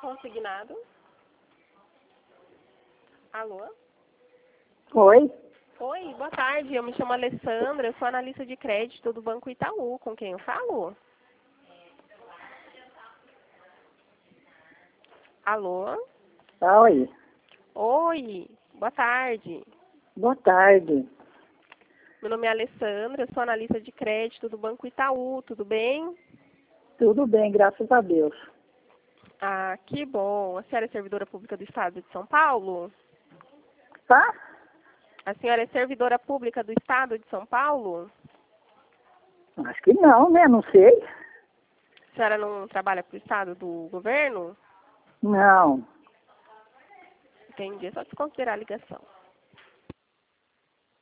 consignado. Alô? Oi? Oi, boa tarde. Eu me chamo Alessandra, eu sou analista de crédito do Banco Itaú. Com quem eu falo? Alô? Oi. Oi, boa tarde. Boa tarde. Meu nome é Alessandra, eu sou analista de crédito do Banco Itaú. Tudo bem? Tudo bem, graças a Deus. Ah, que bom. A senhora é servidora pública do Estado de São Paulo? Tá? A senhora é servidora pública do Estado de São Paulo? Acho que não, né? Não sei. A senhora não trabalha para o Estado do governo? Não. Entendi, é só desconsiderar a ligação.